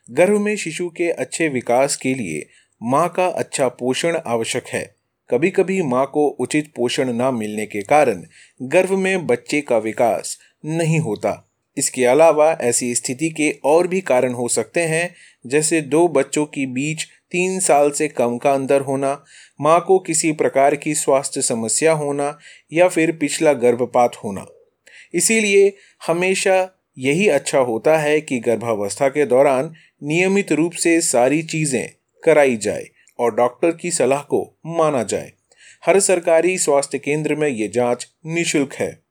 गर्भ में शिशु के अच्छे विकास के लिए माँ का अच्छा पोषण आवश्यक है। कभी कभी माँ को उचित पोषण न मिलने के कारण गर्भ में बच्चे का विकास नहीं होता। इसके अलावा ऐसी स्थिति के और भी कारण हो सकते हैं, जैसे दो बच्चों के बीच 3 साल से कम का अंतर होना, माँ को किसी प्रकार की स्वास्थ्य समस्या होना या फिर पिछला गर्भपात होना। इसीलिए हमेशा यही अच्छा होता है कि गर्भावस्था के दौरान नियमित रूप से सारी चीज़ें कराई जाए और डॉक्टर की सलाह को माना जाए। हर सरकारी स्वास्थ्य केंद्र में ये जांच निःशुल्क है।